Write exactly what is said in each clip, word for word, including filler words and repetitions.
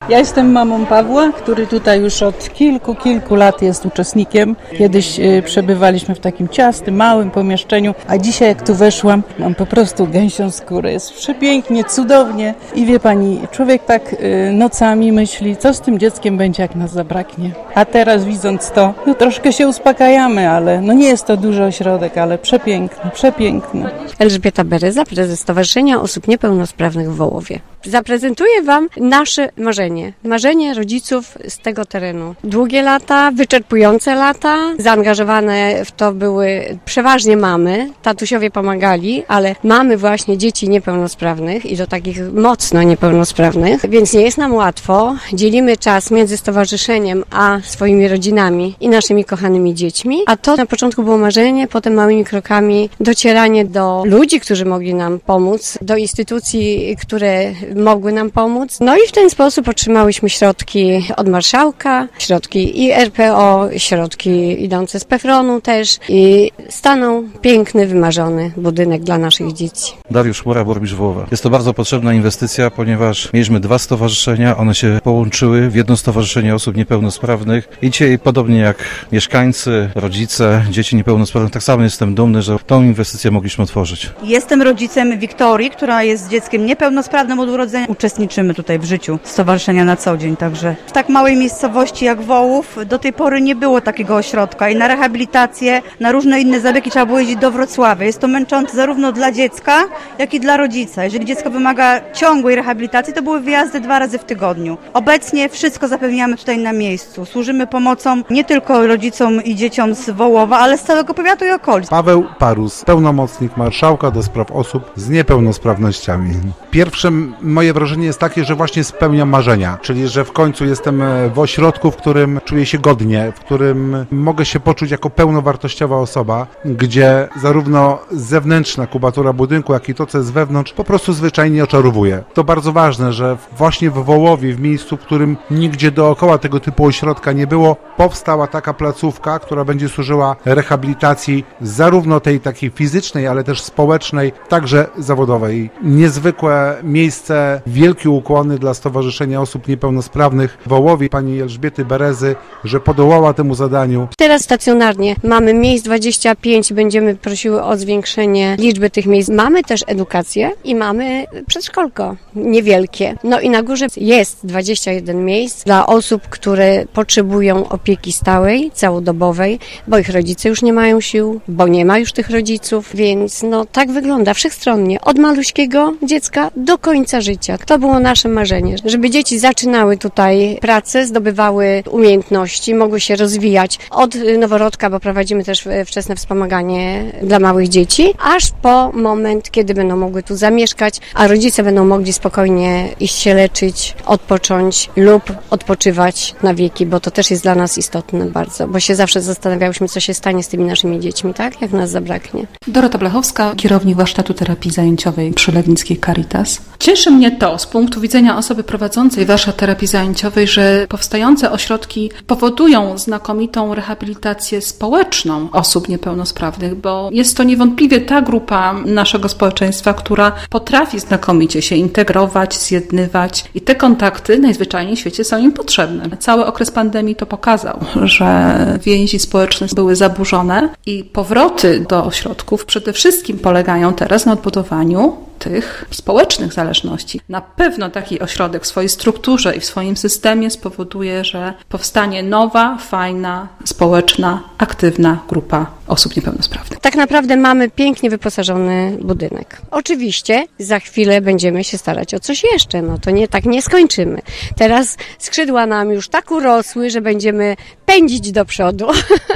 Ja jestem mamą Pawła, który tutaj już od kilku, kilku lat jest uczestnikiem. Kiedyś y, przebywaliśmy w takim ciasnym, małym pomieszczeniu, a dzisiaj jak tu weszłam, mam po prostu gęsią skórę. Jest przepięknie, cudownie i wie pani, człowiek tak y, nocami myśli, co z tym dzieckiem będzie, jak nas zabraknie. A teraz widząc to, no troszkę się uspokajamy, ale no nie jest to duży ośrodek, ale przepiękny, przepiękny. Elżbieta Bereza, prezes Stowarzyszenia Osób Niepełnosprawnych w Wołowie. Zaprezentuję Wam nasze marzenie. Marzenie rodziców z tego terenu. Długie lata, wyczerpujące lata. Zaangażowane w to były przeważnie mamy. Tatusiowie pomagali, ale mamy właśnie dzieci niepełnosprawnych i do takich mocno niepełnosprawnych, więc nie jest nam łatwo. Dzielimy czas między stowarzyszeniem a swoimi rodzinami i naszymi kochanymi dziećmi. A to na początku było marzenie, potem małymi krokami docieranie do ludzi, którzy mogli nam pomóc, do instytucji, które mogły nam pomóc. No i w ten sposób otrzymałyśmy środki od marszałka, środki i R P O, środki idące z PEFRON-u też i stanął piękny, wymarzony budynek dla naszych dzieci. Dariusz Mura, burmistrz Wołowa. Jest to bardzo potrzebna inwestycja, ponieważ mieliśmy dwa stowarzyszenia, one się połączyły w jedno stowarzyszenie osób niepełnosprawnych i dzisiaj podobnie jak mieszkańcy, rodzice, dzieci niepełnosprawnych, tak samo jestem dumny, że tą inwestycję mogliśmy otworzyć. Jestem rodzicem Wiktorii, która jest dzieckiem niepełnosprawnym od urodzenia. Uczestniczymy tutaj w życiu stowarzyszenia na co dzień, także w tak małej miejscowości jak Wołów do tej pory nie było takiego ośrodka i na rehabilitację, na różne inne zabiegi trzeba było jeździć do Wrocławia. Jest to męczące zarówno dla dziecka, jak i dla rodzica. Jeżeli dziecko wymaga ciągłej rehabilitacji, to były wyjazdy dwa razy w tygodniu. Obecnie wszystko zapewniamy tutaj na miejscu. Służymy pomocą nie tylko rodzicom i dzieciom z Wołowa, ale z całego powiatu i okolic. Paweł Parus, pełnomocnik marszałka do spraw osób z niepełnosprawnościami. Pierwsze moje wrażenie jest takie, że właśnie spełniam marzenia, czyli że w końcu jestem w ośrodku, w którym czuję się godnie, w którym mogę się poczuć jako pełnowartościowa osoba, gdzie zarówno zewnętrzna kubatura budynku, jak i to, co jest wewnątrz, po prostu zwyczajnie oczarowuje. To bardzo ważne, że właśnie w Wołowie, w miejscu, w którym nigdzie dookoła tego typu ośrodka nie było, powstała taka placówka, która będzie służyła rehabilitacji zarówno tej takiej fizycznej, ale też społecznej, także zawodowej. Niezwykłe miejsce, wielkie ukłony dla Stowarzyszenia Osób Niepełnosprawnych w Wołowie, pani Elżbiety Berezy, że podołała temu zadaniu. Teraz stacjonarnie mamy miejsc dwadzieścia pięć, będziemy prosiły o zwiększenie liczby tych miejsc. Mamy też edukację i mamy przedszkolko niewielkie. No i na górze jest dwadzieścia jeden miejsc dla osób, które potrzebują opieki stałej, całodobowej, bo ich rodzice już nie mają sił, bo nie ma już tych rodziców, więc no tak wygląda wszechstronnie. Od maluśkiego dziecka do końca życia. To było nasze marzenie, żeby dzieci zaczynały tutaj pracę, zdobywały umiejętności, mogły się rozwijać od noworodka, bo prowadzimy też wczesne wspomaganie dla małych dzieci, aż po moment, kiedy będą mogły tu zamieszkać, a rodzice będą mogli spokojnie iść się leczyć, odpocząć lub odpoczywać na wieki, bo to też jest dla nas istotne bardzo, bo się zawsze zastanawiałyśmy, co się stanie z tymi naszymi dziećmi, tak? Jak nas zabraknie. Dorota Blachowska, kierownik warsztatu terapii zajęciowej przy Legnickiej Caritas. Cieszy mnie to z punktu widzenia osoby prowadzącej warsztat terapii zajęciowej, że powstające ośrodki powodują znakomitą rehabilitację społeczną osób niepełnosprawnych, bo jest to niewątpliwie ta grupa naszego społeczeństwa, która potrafi znakomicie się integrować, zjednywać i te kontakty najzwyczajniej w świecie są im potrzebne. Cały okres pandemii to pokazał, że więzi społeczne były zaburzone i powroty do ośrodków przede wszystkim polegają teraz na odbudowaniu tych społecznych zależności. Na pewno taki ośrodek w swojej strukturze i w swoim systemie spowoduje, że powstanie nowa, fajna, społeczna, aktywna grupa osób niepełnosprawnych. Tak naprawdę mamy pięknie wyposażony budynek. Oczywiście za chwilę będziemy się starać o coś jeszcze, no to nie tak nie skończymy. Teraz skrzydła nam już tak urosły, że będziemy pędzić do przodu.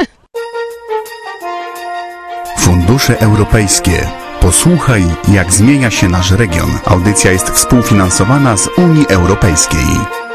Fundusze europejskie. Posłuchaj, jak zmienia się nasz region. Audycja jest współfinansowana z Unii Europejskiej.